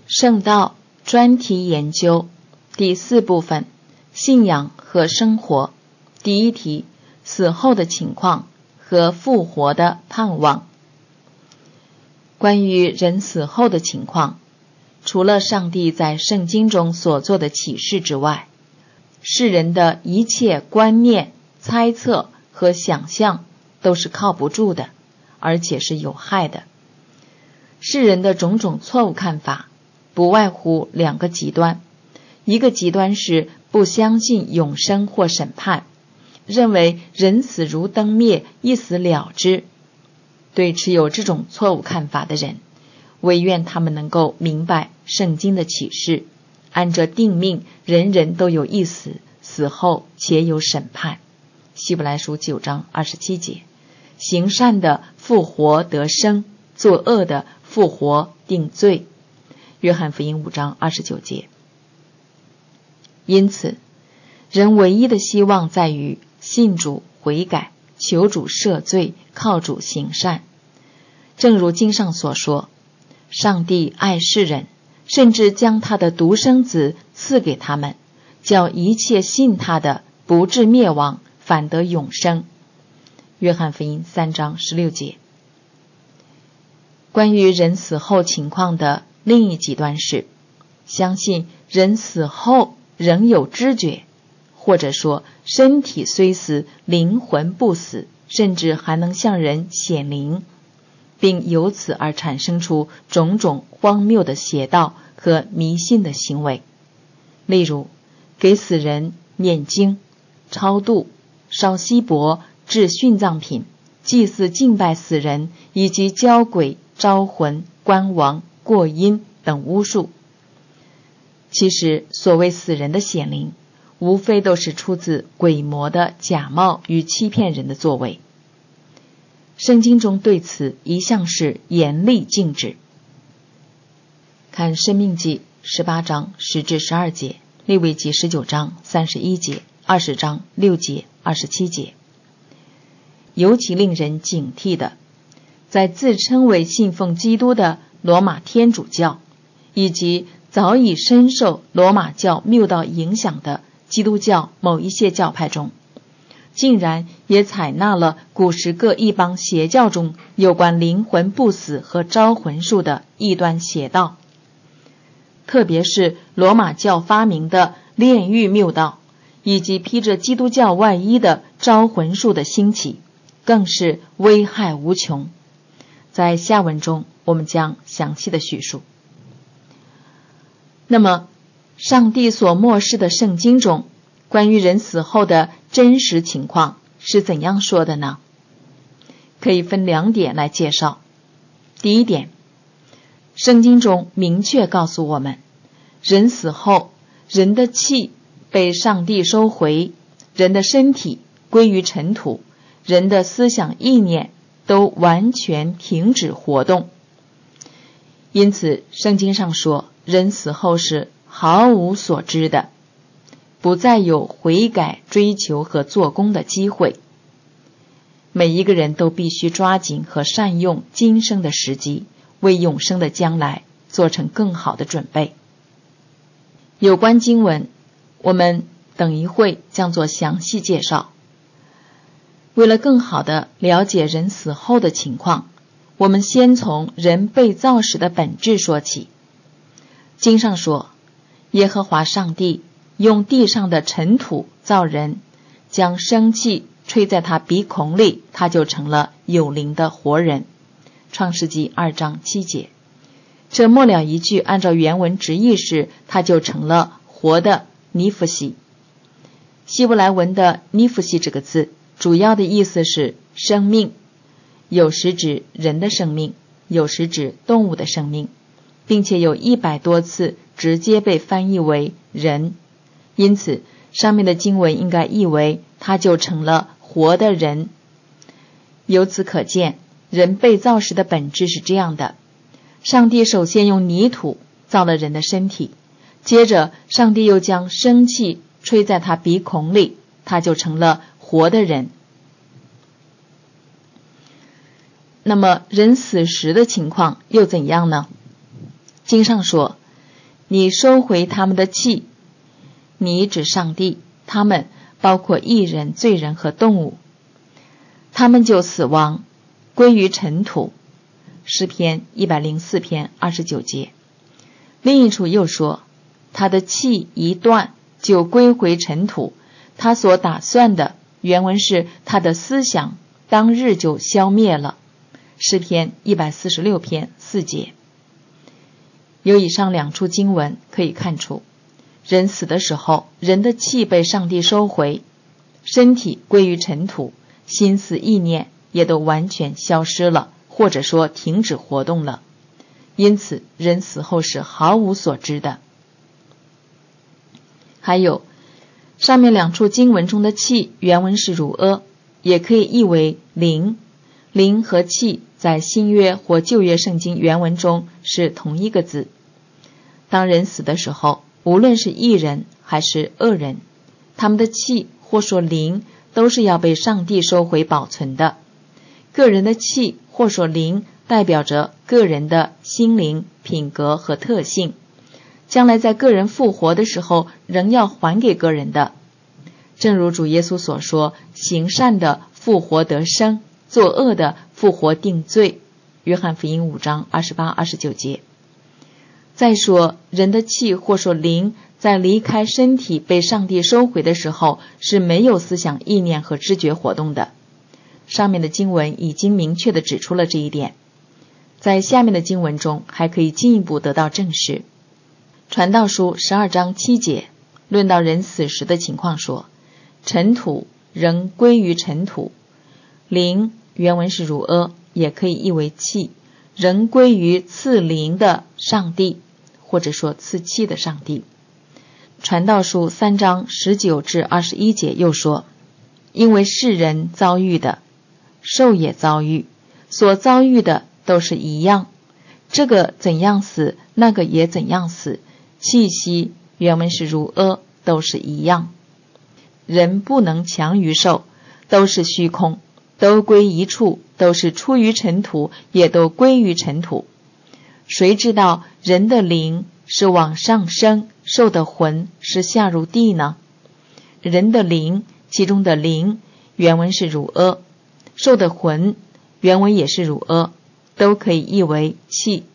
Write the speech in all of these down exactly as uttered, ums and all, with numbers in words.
圣道专题研究第四部分，信仰和生活。第一题，死后的情况和复活的盼望。关于人死后的情况，除了上帝在圣经中所做的启示之外，世人的一切观念、猜测和想象都是靠不住的，而且是有害的。世人的种种错误看法不外乎两个极端，一个极端是不相信永生或审判，认为人死如灯灭，一死了之。对持有这种错误看法的人，唯愿他们能够明白圣经的启示，按着定命，人人都有一死，死后且有审判。希伯来书九章二十七节，行善的复活得生，作恶的复活定罪。约翰福音五章二十九节。因此，人唯一的希望在于信主悔改，求主赦罪，靠主行善。正如经上所说，上帝爱世人，甚至将他的独生子赐给他们，叫一切信他的不至灭亡，反得永生。约翰福音三章十六节。关于人死后情况的另一极端是，相信人死后仍有知觉，或者说身体虽死，灵魂不死，甚至还能向人显灵，并由此而产生出种种荒谬的邪道和迷信的行为，例如给死人念经、超度、烧锡箔、制殉葬品、祭祀敬拜死人，以及教鬼、招魂、观王、过阴等巫术。其实所谓死人的显灵，无非都是出自鬼魔的假冒与欺骗人的作为。圣经中对此一向是严厉禁止。看申命记十八章十至十二节，利未记十九章三十一节，二十章六节、二十七节。尤其令人警惕的，在自称为信奉基督的罗马天主教，以及早已深受罗马教谬道影响的基督教某一些教派中，竟然也采纳了古时各异邦邪教中有关灵魂不死和招魂术的异端邪道。特别是罗马教发明的炼狱谬道，以及披着基督教外衣的招魂术的兴起，更是危害无穷。在下文中我们将详细的叙述。那么上帝所默示的圣经中关于人死后的真实情况是怎样说的呢？可以分两点来介绍。第一点，圣经中明确告诉我们，人死后，人的气被上帝收回，人的身体归于尘土，人的思想意念都完全停止活动。因此圣经上说，人死后是毫无所知的，不再有悔改、追求和做工的机会。每一个人都必须抓紧和善用今生的时机，为永生的将来做成更好的准备。有关经文，我们等一会将做详细介绍。为了更好地了解人死后的情况，我们先从人被造时的本质说起。经上说，耶和华上帝用地上的尘土造人，将生气吹在他鼻孔里，他就成了有灵的活人。创世纪二章七节。这末了一句按照原文直译是，他就成了活的尼弗西。希伯来文的尼弗西这个字主要的意思是生命，有时指人的生命，有时指动物的生命，并且有一百多次直接被翻译为人。因此上面的经文应该译为他就成了活的人。由此可见，人被造时的本质是这样的：上帝首先用泥土造了人的身体，接着上帝又将生气吹在他鼻孔里，他就成了活的人。那么人死时的情况又怎样呢？经上说， 你收回他们的气。你指上帝，他们包括义人、罪人和动物，他们就死亡，归于尘土。诗篇一百零四篇二十九节。另一处又说，他的气一断，就归回尘土，他所打算的，原文是他的思想当日就消灭了。诗篇一百四十六篇四节。由以上两处经文可以看出，人死的时候，人的气被上帝收回，身体归于尘土，心思意念也都完全消失了，或者说停止活动了。因此人死后是毫无所知的。还有上面两处经文中的气，原文是汝阿，也可以译为灵。灵和气在新约或旧约圣经原文中是同一个字。当人死的时候，无论是义人还是恶人，他们的气或说灵都是要被上帝收回保存的。个人的气或说灵代表着个人的心灵、品格和特性，将来在个人复活的时候仍要还给个人的。正如主耶稣所说，行善的复活得生，作恶的复活定罪。约翰福音五章二十八、二十九节。再说，人的气或说灵在离开身体被上帝收回的时候是没有思想、意念和知觉活动的。上面的经文已经明确地指出了这一点，在下面的经文中还可以进一步得到证实。传道书十二章七节论到人死时的情况说，尘土仍归于尘土。灵原文是汝阿，也可以译为气，仍归于赐灵的上帝，或者说赐气的上帝。传道书三章十九至二十一节又说，因为世人遭遇的，兽也遭遇，所遭遇的都是一样，这个怎样死，那个也怎样死，气息原文是汝阿，都是一样。人不能强于兽，都是虚空，都归一处，都是出于尘土，也都归于尘土。谁知道人的灵是往上升，兽的魂是下入地呢？人的灵，其中的灵原文是汝阿，兽的魂原文也是汝阿，都可以译为气。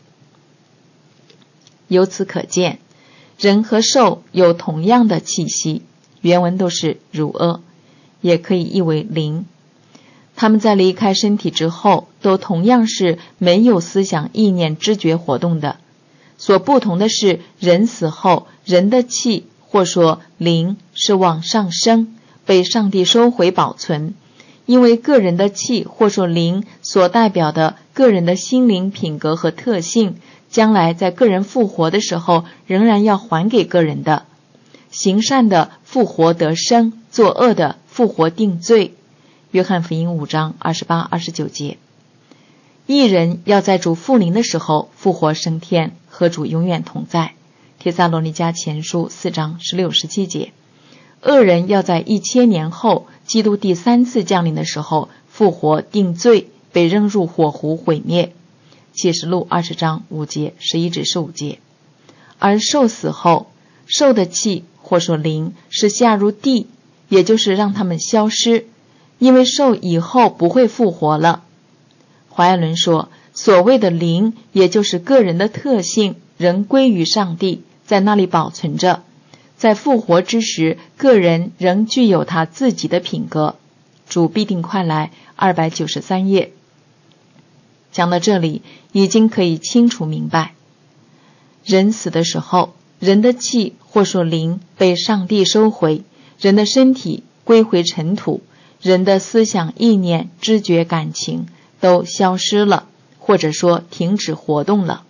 由此可见，人和兽有同样的气息，原文都是汝阿，也可以译为灵。他们在离开身体之后，都同样是没有思想、意念、知觉活动的。所不同的是，人死后，人的气或说灵是往上升，被上帝收回保存。因为个人的气或说灵所代表的个人的心灵、品格和特性，将来在个人复活的时候仍然要还给个人的。行善的复活得生，作恶的复活定罪。约翰福音五章二十八、二十九节。义人要在主复临的时候复活升天，和主永远同在。帖撒罗尼迦前书四章十六、十七节。恶人要在一千年后基督第三次降临的时候复活定罪，被扔入火湖毁灭。启示录二十章五节、十一至十五节。而兽死后，兽的气或说灵是下入地，也就是让他们消失，因为兽以后不会复活了。怀爱伦说，所谓的灵也就是个人的特性仍归于上帝，在那里保存着，在复活之时，个人仍具有他自己的品格。主必定快来，二百九十三页。讲到这里，已经可以清楚明白，人死的时候，人的气或说灵被上帝收回，人的身体归回尘土，人的思想、意念、知觉、感情都消失了，或者说停止活动了。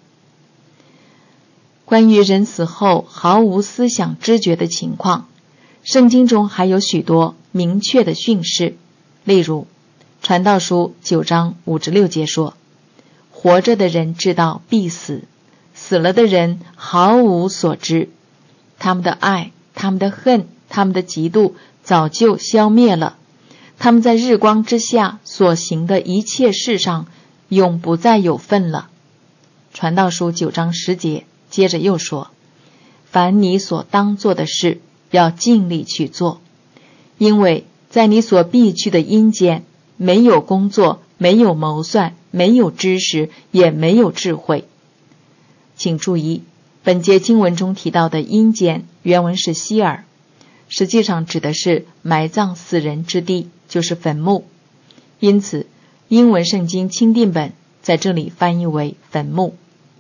关于人死后毫无思想知觉的情况，圣经中还有许多明确的训示。例如传道书九章五至六节说，活着的人知道必死，死了的人毫无所知，他们的爱、他们的恨、他们的嫉妒早就消灭了，他们在日光之下所行的一切事上永不再有份了。传道书九章十节接着又说， 凡你所当做的事，要尽力去做，因为在你所必去的阴间，没有工作，没有谋算，没有知识，也没有智慧。请注意，本节经文中提到的阴间原文是希尔，实际上指的是埋葬死人之地，就是坟墓。因此英文圣经钦定本在这里翻译为坟墓。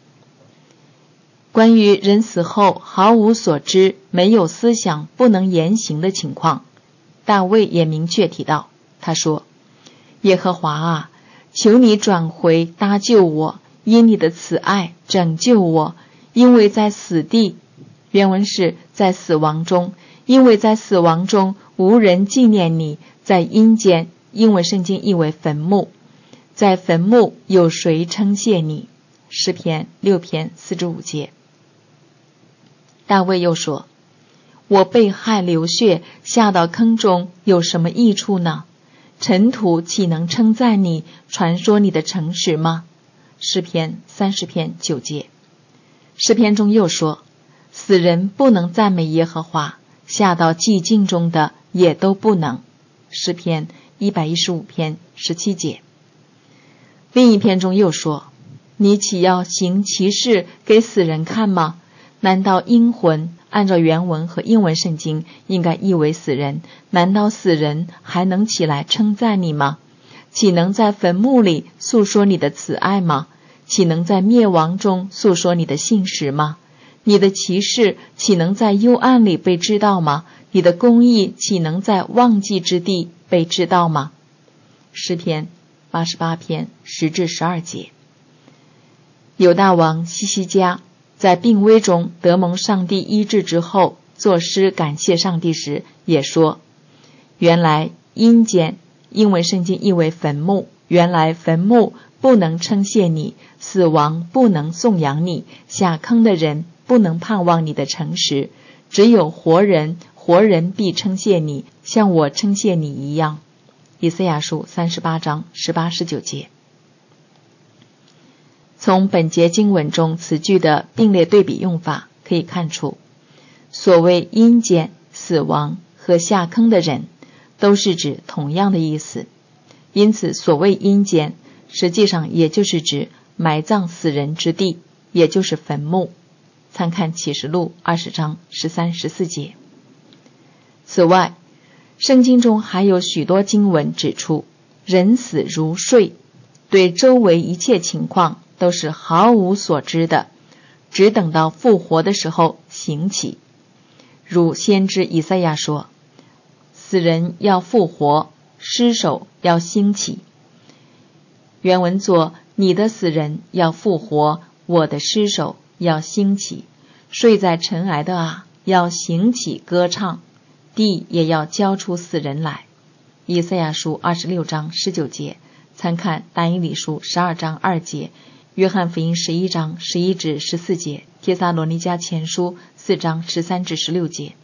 关于人死后毫无所知，没有思想，不能言行的情况，大卫也明确提到，他说：耶和华啊，求你转回搭救我，因你的慈爱拯救我，因为在死地，原文是在死亡中，因为在死亡中无人纪念你，在阴间，英文圣经译为坟墓，在坟墓有谁称谢你？诗篇六篇四十五节。大卫又说：我被害流血，下到坑中，有什么益处呢？尘土岂能称赞你，传说你的诚实吗？诗篇三十篇九节。诗篇中又说：死人不能赞美耶和华，下到寂静中的也都不能。诗篇一百一十五篇十七节。另一篇中又说：你岂要行奇事给死人看吗？难道阴魂，按照原文和英文圣经应该译为死人，难道死人还能起来称赞你吗？岂能在坟墓里诉说你的慈爱吗？岂能在灭亡中诉说你的信实吗？你的奇事岂能在幽暗里被知道吗？你的公义岂能在忘记之地被知道吗？诗篇八十八篇十至十二节。犹大王西西家在病危中得蒙上帝医治之后，作诗感谢上帝时也说：原来阴间，英文圣经译为坟墓，原来坟墓不能称谢你，死亡不能颂扬你，下坑的人不能盼望你的诚实，只有活人，活人必称谢你，像我称谢你一样。以赛亚书三十八章十八十九节。从本节经文中词句的并列对比用法可以看出，所谓阴间、死亡和下坑的人都是指同样的意思，因此所谓阴间实际上也就是指埋葬死人之地，也就是坟墓。参看启示录二十章十三十四节。此外，圣经中还有许多经文指出，人死如睡，对周围一切情况都是毫无所知的，只等到复活的时候醒起。如先知以赛亚说：死人要复活，尸首要兴起。原文作：你的死人要复活，我的尸首要兴起。睡在尘埃的啊，要醒起歌唱，地也要交出死人来。以赛亚书二十六章十九节，参看但以理书十二章二节，约翰福音十一章十一至十四节，帖撒罗尼迦前书四章十三至十六节。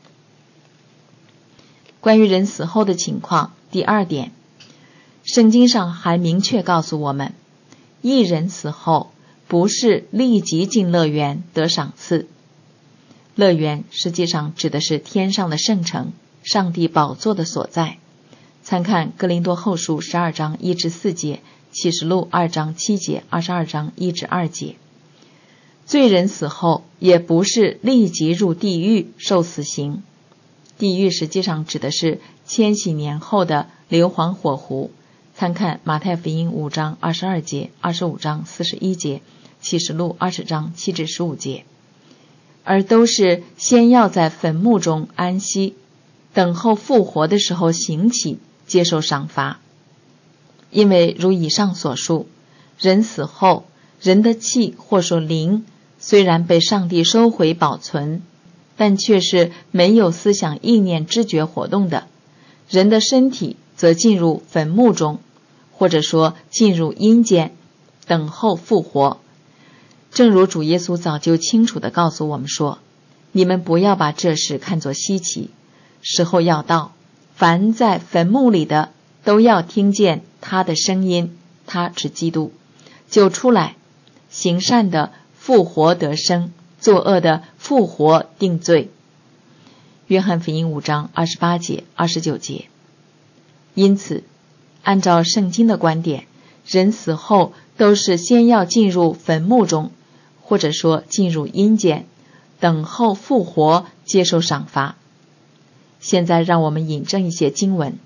关于人死后的情况，第二点，圣经上还明确告诉我们，一人死后不是立即进乐园得赏赐。乐园实际上指的是天上的圣城，上帝宝座的所在。参看哥林多后书十二章一至四节，启示录二章七节，二十二章一至二节。罪人死后也不是立即入地狱受死刑，地狱实际上指的是千禧年后的硫磺火湖。参看马太福音五章二十二节，二十五章四十一节，启示录二十章七至十五节。而都是先要在坟墓中安息，等候复活的时候醒起，接受赏罚。因为如以上所述，人死后，人的气或说灵虽然被上帝收回保存，但却是没有思想意念知觉活动的。人的身体则进入坟墓中，或者说进入阴间，等候复活。正如主耶稣早就清楚地告诉我们说，你们不要把这事看作稀奇，时候要到，凡在坟墓里的都要听见他的声音，他指基督，就出来，行善的复活得生， 作恶的复活定罪。约翰福音五章二十八节、二十九节。因此，按照圣经的观点，人死后都是先要进入坟墓中，或者说进入阴间，等候复活，接受赏罚。现在让我们引证一些经文。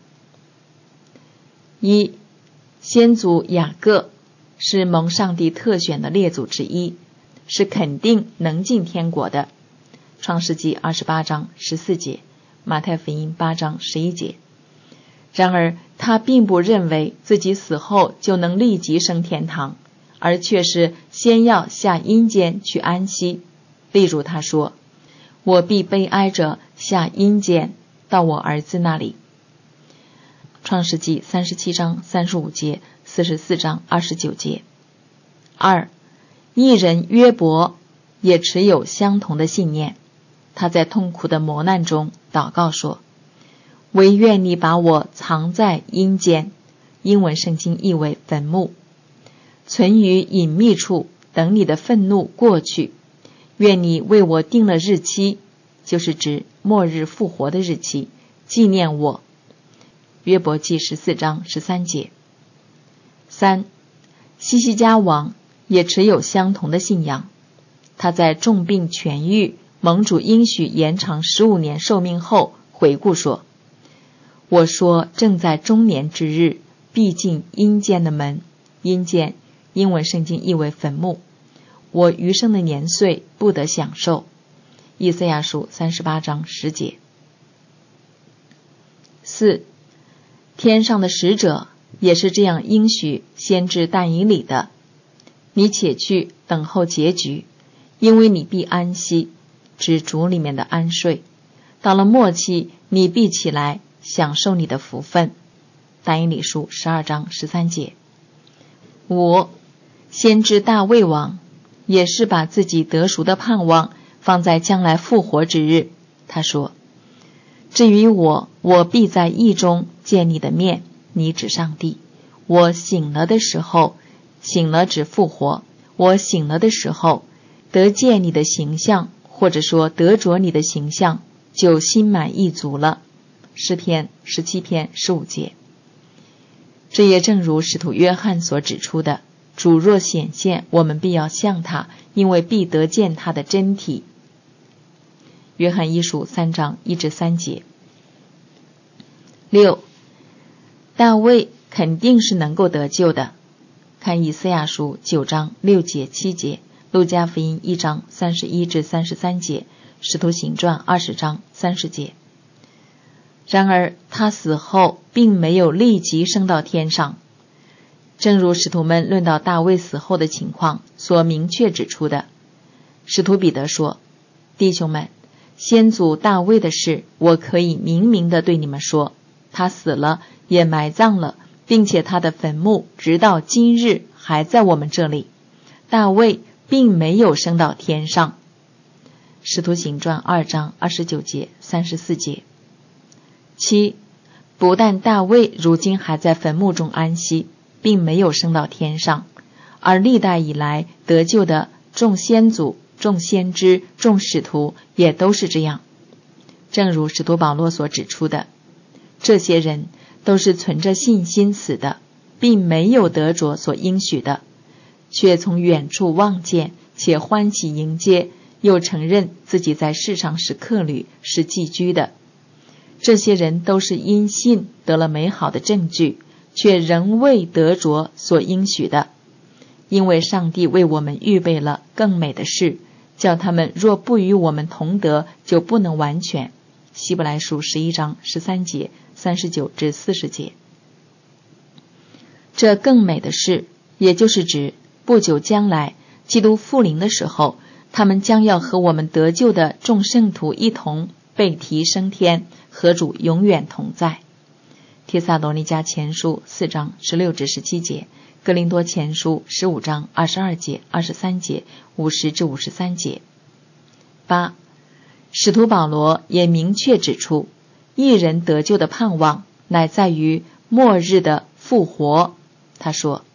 一、先祖雅各是蒙上帝特选的列祖之一，是肯定能进天国的。创世纪二十八章十四节，马太福音八章十一节。然而他并不认为自己死后就能立即升天堂，而却是先要下阴间去安息。例如他说，我必悲哀着下阴间到我儿子那里。创世纪三十七章三十五节，四十四章二十九节。二、义人约伯也持有相同的信念，他在痛苦的磨难中祷告说，唯愿你把我藏在阴间，英文圣经译为坟墓，存于隐秘处，等你的愤怒过去。愿你为我定了日期，就是指末日复活的日期，纪念我。约伯记十四章十三节。三、西西家王也持有相同的信仰，他在重病痊愈，蒙主应许延长十五年寿命后回顾说，我说正在中年之日，必进阴间的门。阴间英文圣经译为坟墓，我余生的年岁不得享受。以赛亚书三十八章十节。四、天上的使者也是这样应许先知但以理的，你且去等候结局，因为你必安息，指主里面的安睡。到了末期，你必起来享受你的福分。但以理书十二章十三节。五、先知大卫王也是把自己得赎的盼望放在将来复活之日。他说，至于我，我必在义中见你的面，你指上帝。我醒了的时候，醒了指复活，我醒了的时候，得见你的形象，或者说得着你的形象，就心满意足了。诗篇十七篇十五节。这也正如使徒约翰所指出的，主若显现，我们必要像他，因为必得见他的真体。约翰一书三章一至三节。六、大卫肯定是能够得救的。看以赛亚书九章六节七节，路加福音一章三十一至三十三节，使徒行传二十章三十节。然而他死后并没有立即升到天上，正如使徒们论到大卫死后的情况所明确指出的。使徒彼得说，弟兄们，先祖大卫的事我可以明明地对你们说，他死了，也埋葬了，并且他的坟墓直到今日还在我们这里。大卫并没有升到天上。使徒行传二章二十九节三十四节。七、不但大卫如今还在坟墓中安息，并没有升到天上，而历代以来得救的众先祖、众先知、众使徒也都是这样。正如使徒保罗所指出的，这些人都是存着信心死的，并没有得着所应许的，却从远处望见，且欢喜迎接，又承认自己在世上是客旅，是寄居的。这些人都是因信得了美好的证据，却仍未得着所应许的，因为上帝为我们预备了更美的事，叫他们若不与我们同得，就不能完全。希伯来书十一章十三节、三十九至四十节。这更美的事，也就是指不久将来基督复临的时候，他们将要和我们得救的众圣徒一同被提升天，和主永远同在。帖撒罗尼迦前书四章十六至十七节，哥林多前书十五章二十二节、二十三节、五十至五十三节。八、使徒保罗也明确指出，义人得救的盼望乃在于末日的复活。他说，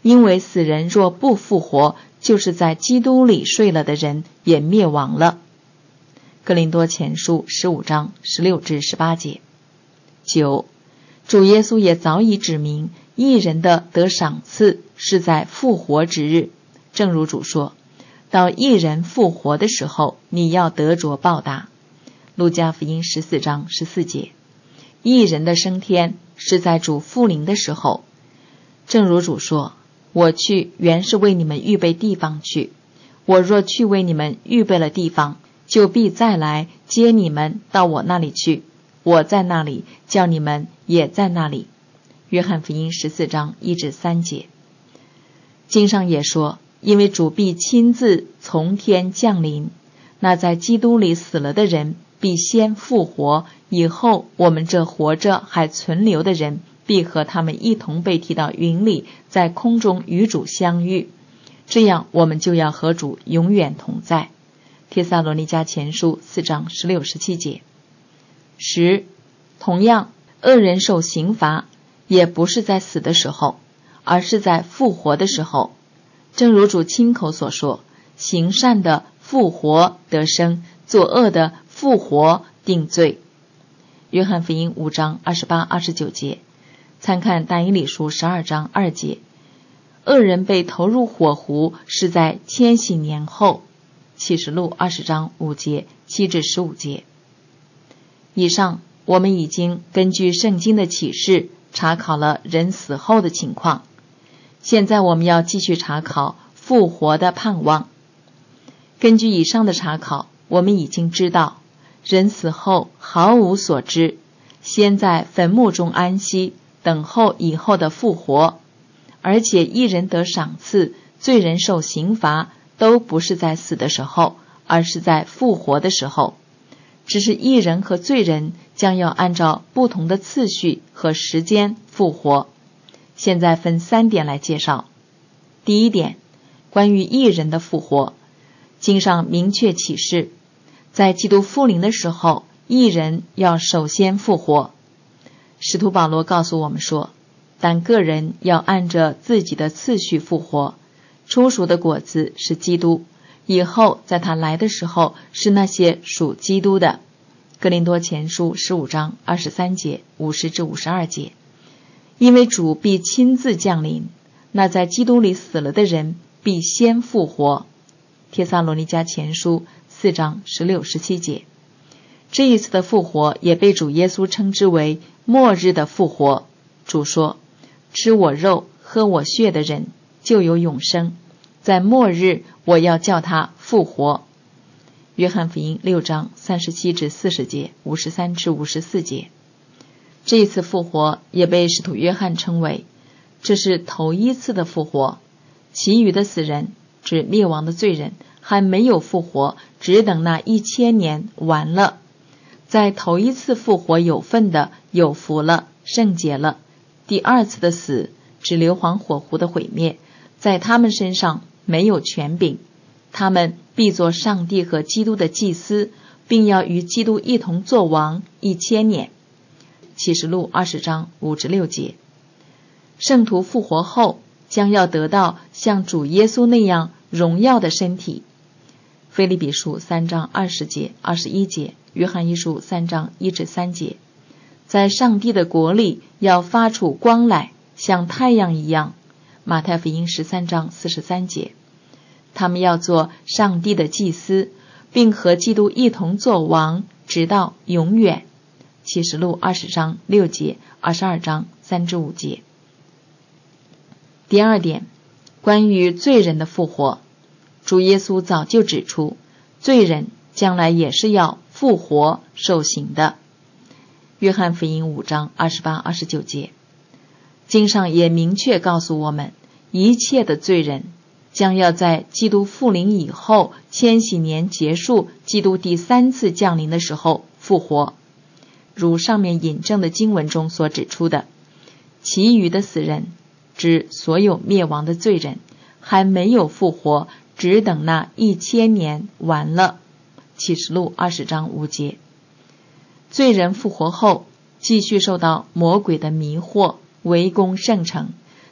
因为死人若不复活，就是在基督里睡了的人也灭亡了。哥林多前书十五章十六至十八节。九，主耶稣也早已指明，义人的得赏赐是在复活之日，正如主说，到义人复活的时候，你要得着报答。路加福音十四章十四节。义人的升天是在主复临的时候，正如主说，我去原是为你们预备地方去，我若去为你们预备了地方，就必再来接你们到我那里去，我在那里，叫你们也在那里。约翰福音十四章一至三节。经上也说，因为主必亲自从天降临，那在基督里死了的人必先复活，以后我们这活着还存留的人必和他们一同被提到云里，在空中与主相遇，这样我们就要和主永远同在。帖撒罗尼迦前书四章十六十七节。十，同样，恶人受刑罚也不是在死的时候，而是在复活的时候。正如主亲口所说，行善的复活得生，作恶的复活定罪。约翰福音五章二十八、二十九节。参看但以理书十二章二节。恶人被投入火湖是在千禧年后。启示录二十章五节、七至十五节。以上我们已经根据圣经的启示查考了人死后的情况，现在我们要继续查考复活的盼望。根据以上的查考，我们已经知道人死后毫无所知，先在坟墓中安息，等候以后的复活，而且义人得赏赐，罪人受刑罚，都不是在死的时候，而是在复活的时候。只是义人和罪人将要按照不同的次序和时间复活。现在分三点来介绍。第一点，关于义人的复活，经上明确启示，在基督复临的时候，义人要首先复活。使徒保罗告诉我们说，但个人要按着自己的次序复活。初熟的果子是基督，以后在他来的时候是那些属基督的。哥林多前书十五章二十三节、五十至五十二节。因为主必亲自降临，那在基督里死了的人必先复活。帖撒罗尼迦前书四章十六、十七节。这一次的复活也被主耶稣称之为末日的复活。主说，吃我肉喝我血的人就有永生，在末日我要叫他复活。约翰福音六章三十七至四十节、五十三至五十四节。这一次复活也被使徒约翰称为，这是头一次的复活。其余的死人，指灭亡的罪人，还没有复活，只等那一千年完了。在头一次复活有份的，有福了，圣洁了。第二次的死，指硫磺火湖的毁灭，在他们身上没有权柄，他们必做上帝和基督的祭司，并要与基督一同作王一千年。启示录二十章五至六节。圣徒复活后将要得到像主耶稣那样荣耀的身体。腓立比书三章二十节、二十一节，约翰一书三章一至三节。在上帝的国里要发出光来，像太阳一样。马太福音十三章四十三节。他们要做上帝的祭司，并和基督一同作王，直到永远。启示录二十章六节、二十二章三至五节。第二点，关于罪人的复活，主耶稣早就指出，罪人将来也是要复活受刑的。约翰福音五章二十八、二十九节。经上也明确告诉我们，一切的罪人将要在基督复临以后，千禧年结束，基督第三次降临的时候复活。如上面引证的经文中所指出的，其余的死人，指所有灭亡的罪人，还没有复活，只等那一千年完了。启示录二十章五节。罪人复活后，继续受到魔鬼的迷惑，围攻圣城，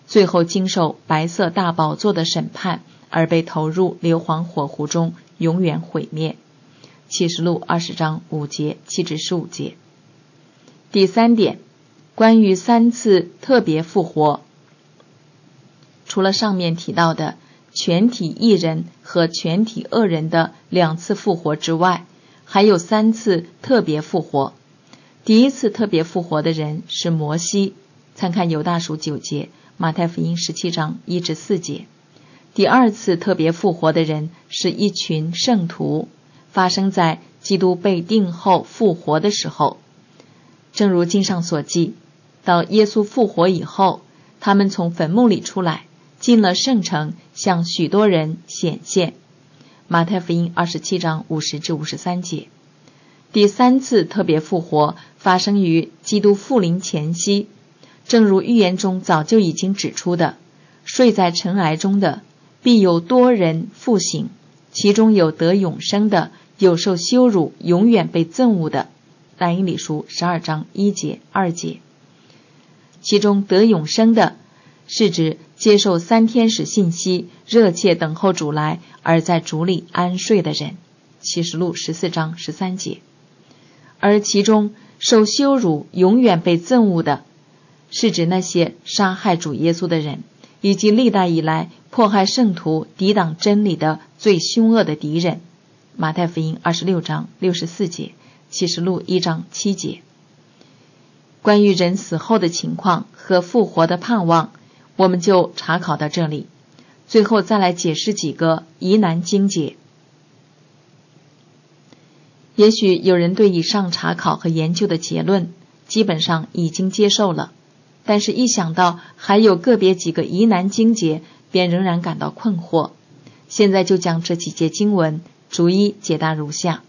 最后经受白色大宝座的审判，而被投入硫磺火湖中，永远毁灭。启示录二十章五节七至十五节。第三点，关于三次特别复活。除了上面提到的全体义人和全体恶人的两次复活之外，还有三次特别复活。第一次特别复活的人是摩西，参看犹大书九节，马太福音十七章一至四节。第二次特别复活的人是一群圣徒，发生在基督被钉后复活的时候。正如经上所记，到耶稣复活以后，他们从坟墓里出来，进了圣城，向许多人显现。马太福音二十七章五十至五十三节。第三次特别复活发生于基督复临前夕，正如预言中早就已经指出的，睡在尘埃中的必有多人复醒，其中有得永生的，有受羞辱永远被憎恶的。但以理书十二章一节二节。其中得永生的是指接受三天使信息，热切等候主来，而在主里安睡的人。启示录十四章十三节。而其中受羞辱永远被憎恶的是指那些杀害主耶稣的人，以及历代以来迫害圣徒抵挡真理的最凶恶的敌人。马太福音二十六章六十四节，启示录一章七节。关于人死后的情况和复活的盼望，我们就查考到这里。最后再来解释几个疑难经节。也许有人对以上查考和研究的结论基本上已经接受了，但是一想到还有个别几个疑难经节，便仍然感到困惑。现在就将这几节经文逐一解答如下。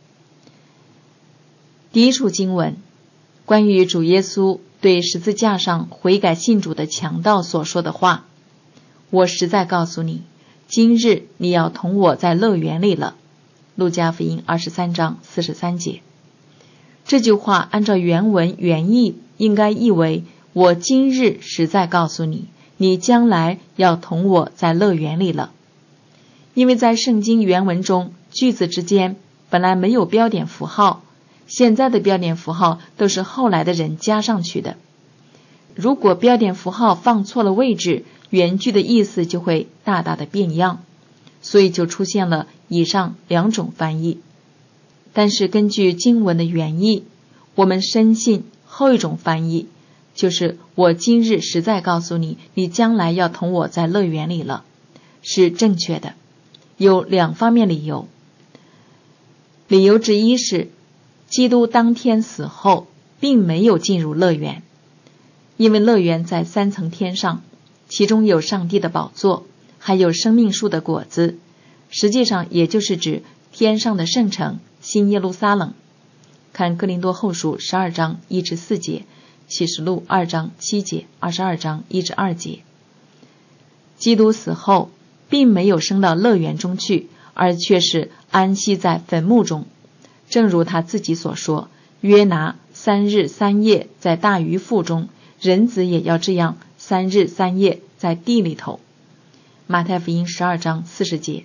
第一处经文，关于主耶稣对十字架上悔改信主的强盗所说的话：我实在告诉你，今日你要同我在乐园里了。路加福音二十三章四十三节。这句话按照原文原意应该译为：我今日实在告诉你，你将来要同我在乐园里了。因为在圣经原文中，句子之间本来没有标点符号，现在的标点符号都是后来的人加上去的。如果标点符号放错了位置，原句的意思就会大大的变样，所以就出现了以上两种翻译。但是根据经文的原意，我们深信后一种翻译就是我今日实在告诉你，你将来要同我在乐园里了，是正确的。有两方面理由。理由之一是，基督当天死后并没有进入乐园，因为乐园在三层天上，其中有上帝的宝座，还有生命树的果子，实际上也就是指天上的圣城新耶路撒冷。看哥林多后书十二章一至四节，启示录二章七节，二十二章一至二节。基督死后并没有升到乐园中去，而却是安息在坟墓中。正如他自己所说，约拿三日三夜在大鱼腹中，人子也要这样三日三夜在地里头。马太福音十二章四十节。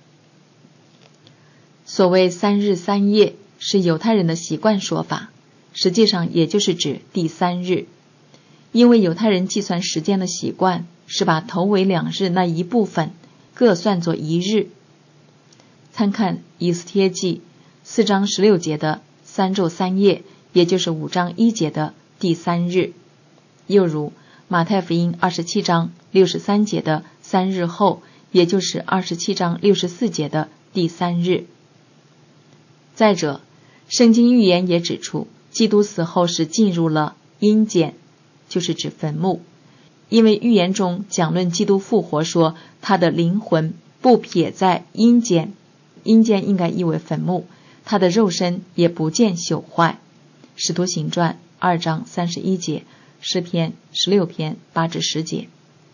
所谓三日三夜是犹太人的习惯说法，实际上也就是指第三日。因为犹太人计算时间的习惯是把头尾两日那一部分各算作一日。参看以斯帖记四章十六节的三昼三夜，也就是五章一节的第三日。又如马太福音二十七章六十三节的三日后，也就是二十七章六十四节的第三日。再者，圣经预言也指出，基督死后是进入了阴间，就是指坟墓。因为预言中讲论基督复活说，他的灵魂不撇在阴间，阴间应该译为坟墓，他的肉身也不见朽坏。使徒行传二章三十一节，诗篇十六篇八至十节。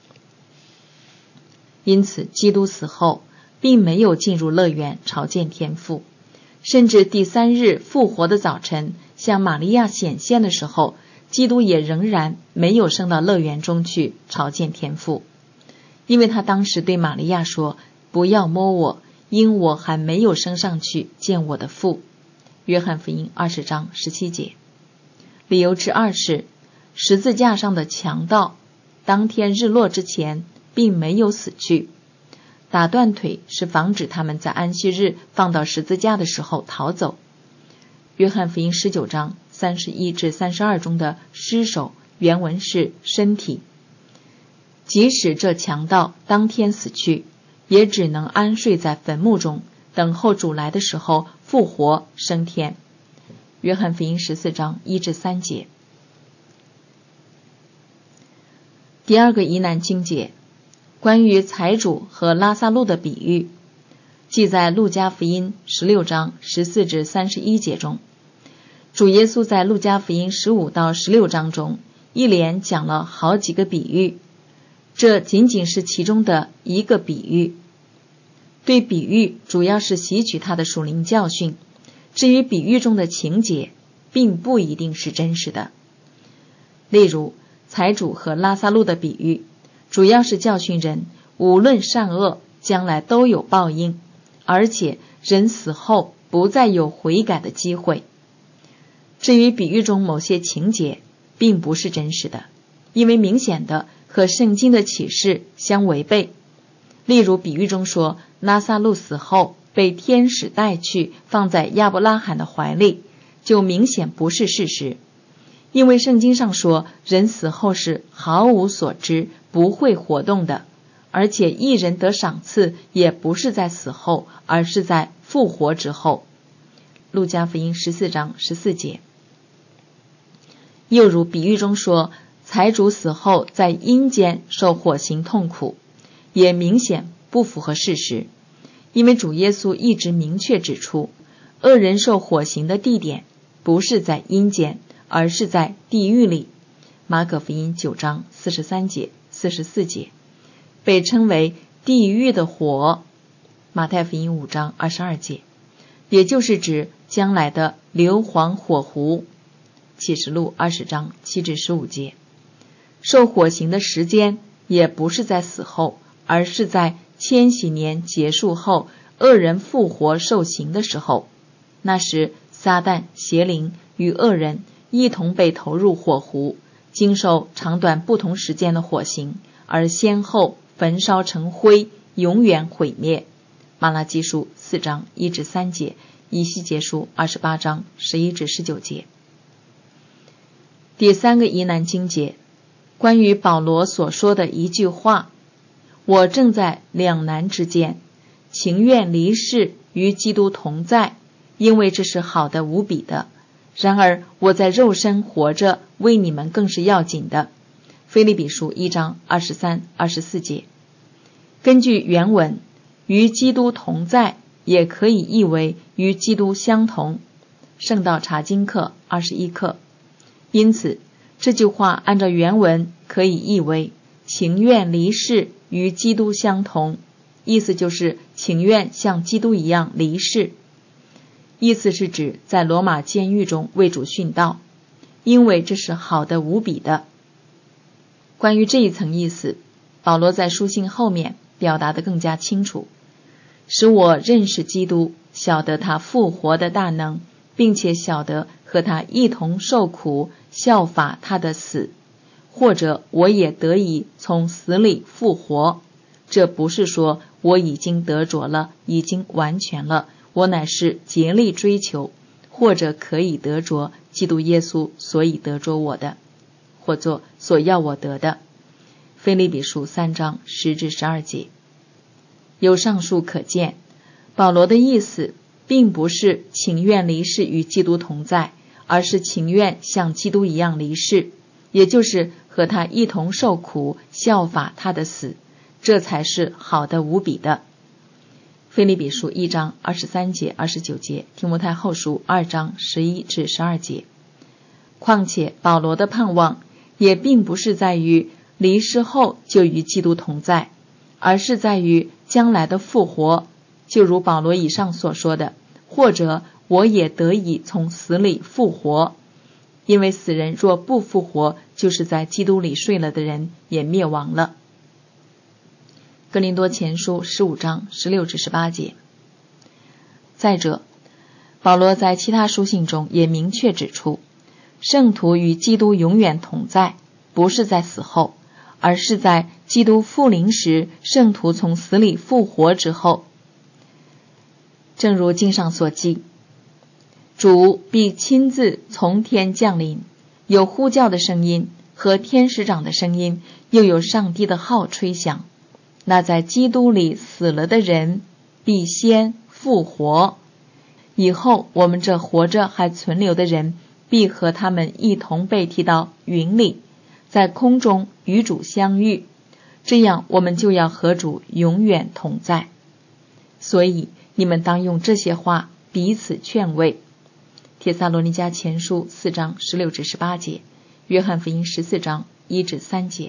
因此基督死后并没有进入乐园朝见天父，甚至第三日复活的早晨向玛利亚显现的时候， 基督也仍然没有升到乐园中去朝见天父，因为他当时对玛利亚说，不要摸我，因我还没有升上去见我的父。约翰福音二十章十七节。理由之二是，十字架上的强盗当天日落之前并没有死去，打断腿是防止他们在安息日放到十字架的时候逃走。约翰福音十九章三十一至三十二中的尸首原文是身体，即使这强盗当天死去，也只能安睡在坟墓中，等候主来的时候复活升天。约翰福音十四章一至三节。第二个疑难经节，关于财主和拉撒路的比喻，记在路加福音十六章十四至三十一节中。主耶稣在路加福音十五到十六章中一连讲了好几个比喻，这仅仅是其中的一个比喻。对比喻主要是吸取他的属灵教训，至于比喻中的情节并不一定是真实的。例如财主和拉撒路的比喻，主要是教训人无论善恶将来都有报应，而且人死后不再有悔改的机会。至于比喻中某些情节并不是真实的，因为明显的和圣经的启示相违背。例如比喻中说拉撒路死后被天使带去放在亚伯拉罕的怀里，就明显不是事实。因为圣经上说人死后是毫无所知，不会活动的，而且义人得赏赐也不是在死后，而是在复活之后。路加福音十四章十四节。又如比喻中说财主死后在阴间受火刑痛苦，也明显不符合事实，因为主耶稣一直明确指出，恶人受火刑的地点不是在阴间，而是在地狱里。马可福音九章四十三节、四十四节，被称为地狱的火。马太福音五章二十二节，也就是指将来的硫磺火湖。启示录二十章七至十五节，受火刑的时间也不是在死后，而是在千禧年结束后，恶人复活受刑的时候。那时撒旦、邪灵与恶人一同被投入火湖，经受长短不同时间的火刑，而先后焚烧成灰，永远毁灭。马拉基书四章一至三节，以西结书二十八章十一至十九节。第三个疑难经节，关于保罗所说的一句话，我正在两难之间，情愿离世与基督同在，因为这是好的无比的，然而我在肉身活着，为你们更是要紧的。腓立比书一章二十三、二十四节。根据原文，与基督同在也可以译为与基督相同，圣道查经课二十一课。因此这句话按照原文可以译为情愿离世与基督相同，意思就是情愿像基督一样离世。意思是指在罗马监狱中为主殉道，因为这是好的无比的。关于这一层意思，保罗在书信后面表达得更加清楚，使我认识基督，晓得他复活的大能，并且晓得和他一同受苦，效法他的死，或者我也得以从死里复活。这不是说我已经得着了，已经完全了，我乃是竭力追求，或者可以得着基督耶稣所以得着我的，或作所要我得的。腓立比书三章十至十二节。由上述可见，保罗的意思并不是情愿离世与基督同在，而是情愿像基督一样离世，也就是和他一同受苦，效法他的死，这才是好的无比的。腓立比书一章二十三节、二十九节，提摩太后书二章十一至十二节。况且保罗的盼望也并不是在于离世后就与基督同在，而是在于将来的复活，就如保罗以上所说的，或者我也得以从死里复活。 因为死人若不复活，就是在基督里睡了的人也灭亡了。哥林多前书十五章十六至十八节。再者，保罗在其他书信中也明确指出，圣徒与基督永远同在，不是在死后，而是在基督复临时，圣徒从死里复活之后。正如经上所记，主必亲自从天降临，有呼叫的声音和天使长的声音，又有上帝的号吹响。那在基督里死了的人必先复活，以后我们这活着还存留的人必和他们一同被提到云里，在空中与主相遇，这样我们就要和主永远同在。所以你们当用这些话彼此劝慰。帖撒罗尼迦前书四章十六至十八节，约翰福音十四章一至三节。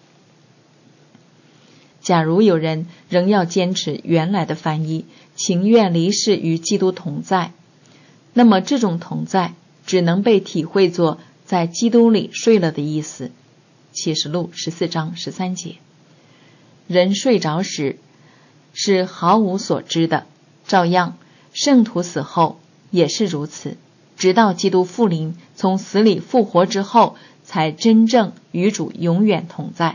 假如有人仍要坚持原来的翻译，情愿离世与基督同在，那么这种同在只能被体会作在基督里睡了的意思。启示录十四章十三节。人睡着时是毫无所知的，照样圣徒死后也是如此，直到基督复临从死里复活之后，才真正与主永远同在。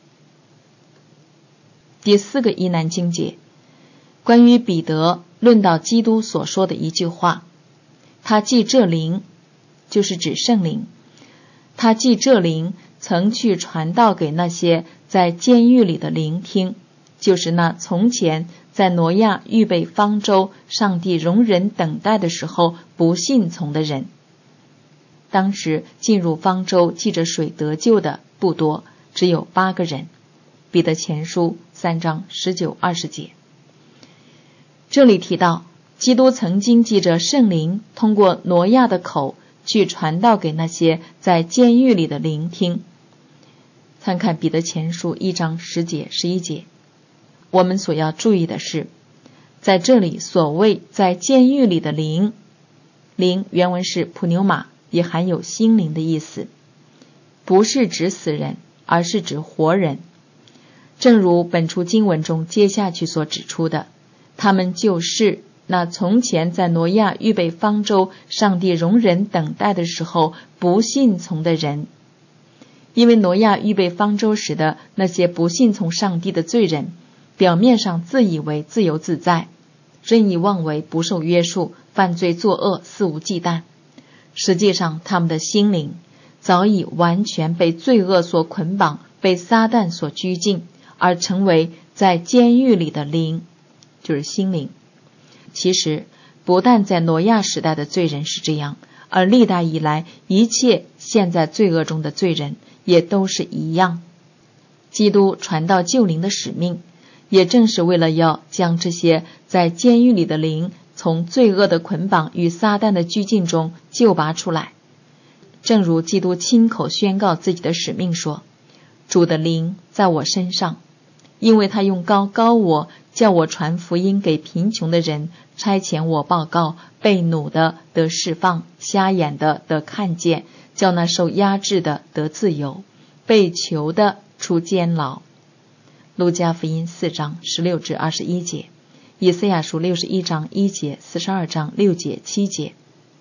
第四个疑难经节，关于彼得论到基督所说的一句话，他记这灵，就是指圣灵，他记这灵曾去传道给那些在监狱里的聆听，就是那从前在挪亚预备方舟，上帝容人等待的时候不信从的人。当时进入方舟记着水得救的不多，只有八个人。彼得前书三章十九二十节。这里提到基督曾经记着圣灵通过挪亚的口去传道给那些在监狱里的聆听。参看彼得前书一章十节十一节。我们所要注意的是，在这里所谓在监狱里的灵，灵原文是普纽马，也含有心灵的意思，不是指死人，而是指活人。正如本处经文中接下去所指出的，他们就是那从前在挪亚预备方舟，上帝容人等待的时候不信从的人。因为挪亚预备方舟时的那些不信从上帝的罪人，表面上自以为自由自在，任意妄为，不受约束，犯罪作恶，肆无忌惮，实际上他们的心灵早已完全被罪恶所捆绑，被撒旦所拘禁，而成为在监狱里的灵，就是心灵。其实不但在挪亚时代的罪人是这样，而历代以来一切陷在罪恶中的罪人也都是一样。基督传道救灵的使命，也正是为了要将这些在监狱里的灵从罪恶的捆绑与撒旦的拘禁中救拔出来。正如基督亲口宣告自己的使命说，主的灵在我身上，因为他用膏膏我，叫我传福音给贫穷的人，差遣我报告被掳的得释放，瞎眼的得看见，叫那受压制的得自由，被囚的出监牢。路加福音四章十六至二十一节，以赛亚书六十一章一节，四十二章六节七节。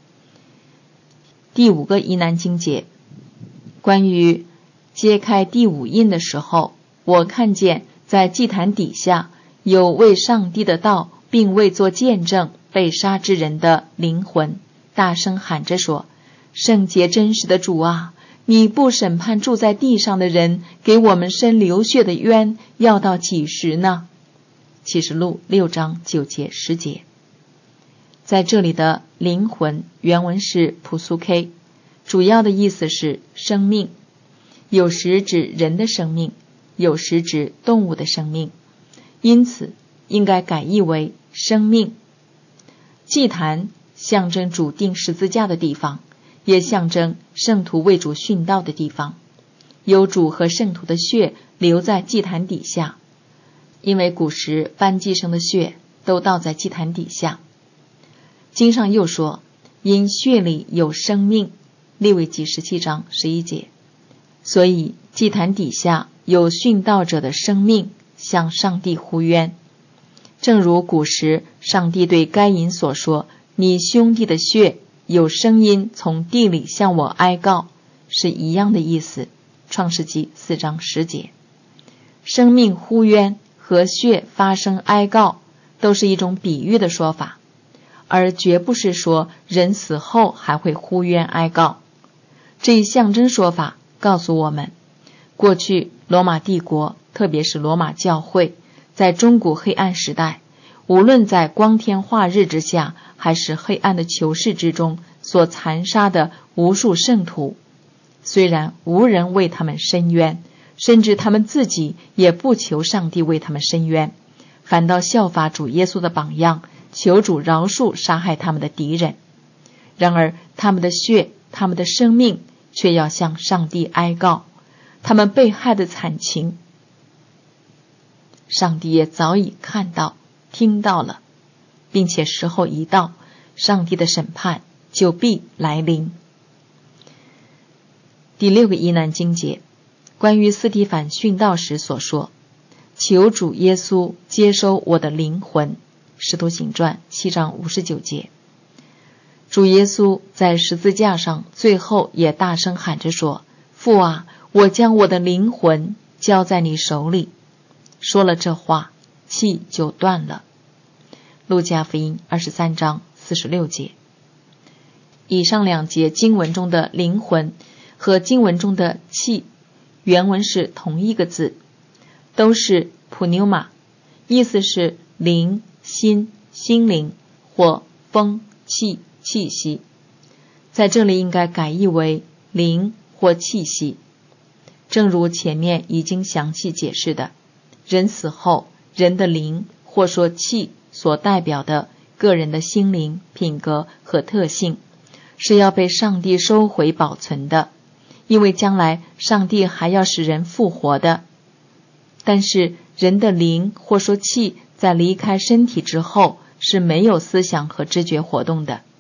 第五个疑难经节，关于揭开第五印的时候，我看见在祭坛底下有为上帝的道并为作见证被杀之人的灵魂，大声喊着说，圣洁真实的主啊，你不审判住在地上的人，给我们伸流血的冤，要到几时呢？启示录六章九节十节。在这里的灵魂原文是普苏 K， 主要的意思是生命，有时指人的生命，有时指动物的生命，因此应该改译为生命。祭坛象征主钉十字架的地方，也象征圣徒为主殉道的地方，有主和圣徒的血留在祭坛底下，因为古时燔祭牲的血都倒在祭坛底下。经上又说，因血里有生命， 利未记十七章十一节。所以祭坛底下有殉道者的生命向上帝呼冤，正如古时上帝对该隐所说，你兄弟的血有声音从地里向我哀告，是一样的意思。创世纪四章十节。生命呼冤和血发生哀告都是一种比喻的说法，而绝不是说人死后还会呼冤哀告。这一象征说法告诉我们，过去罗马帝国，特别是罗马教会，在中古黑暗时代，无论在光天化日之下，还是黑暗的囚室之中所残杀的无数圣徒，虽然无人为他们伸冤，甚至他们自己也不求上帝为他们伸冤，反倒效法主耶稣的榜样，求主饶恕杀害他们的敌人。然而他们的血，他们的生命却要向上帝哀告，他们被害的惨情，上帝也早已看到听到了，并且时候一到，上帝的审判就必来临。第六个疑难经节，关于司提反殉道时所说，求主耶稣接收我的灵魂，使徒行传七章五十九节。主耶稣在十字架上最后也大声喊着说，父啊，我将我的灵魂交在你手里。说了这话，气就断了。路加福音二十三章四十六节。以上两节经文中的灵魂和经文中的气，原文是同一个字，都是 pneuma， 意思是灵、心、心灵或风、气、气息。在这里应该改译为灵或气息。正如前面已经详细解释的，人死后，人的灵或说气所代表的个人的心灵、品格和特性，是要被上帝收回保存的，因为将来上帝还要使人复活的。但是人的灵或说气在离开身体之后是没有思想和知觉活动的。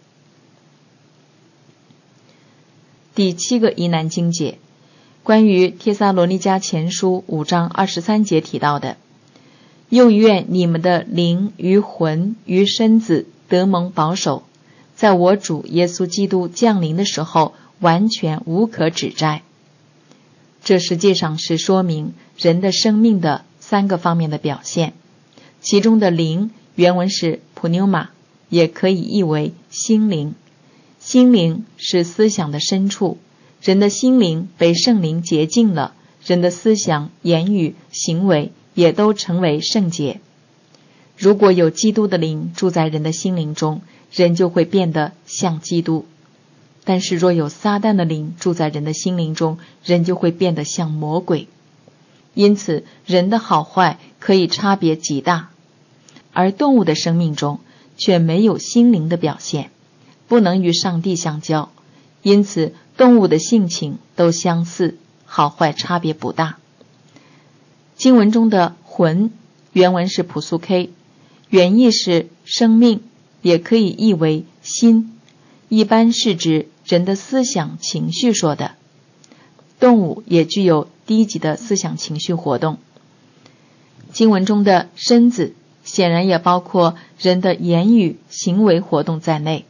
第七个疑难经节，关于帖撒罗尼迦前书五章二十三节提到的，又愿你们的灵与魂与身子得蒙保守，在我主耶稣基督降临的时候完全无可指摘。这实际上是说明人的生命的三个方面的表现，其中的灵原文是 pneuma， 也可以译为心灵。心灵是思想的深处，人的心灵被圣灵洁净了，人的思想、言语、行为也都成为圣洁。如果有基督的灵住在人的心灵中，人就会变得像基督。但是若有撒旦的灵住在人的心灵中，人就会变得像魔鬼。因此人的好坏可以差别极大，而动物的生命中却没有心灵的表现，不能与上帝相交，因此动物的性情都相似，好坏差别不大。经文中的魂原文是普苏 K， 原意是生命，也可以译为心，一般是指人的思想情绪说的。动物也具有低级的思想情绪活动。经文中的身子显然也包括人的言语行为活动在内。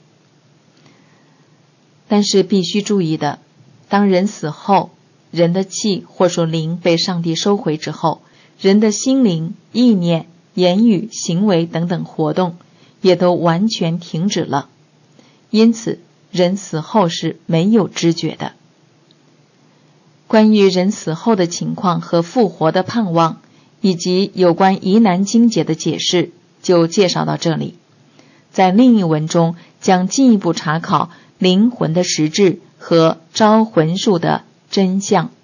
但是必须注意的，当人死后，人的气或说灵被上帝收回之后，人的心灵、意念、言语、行为等等活动也都完全停止了。因此人死后是没有知觉的。关于人死后的情况和复活的盼望，以及有关疑难经节的解释，就介绍到这里。在另一文中将进一步查考灵魂的实质和招魂术的真相。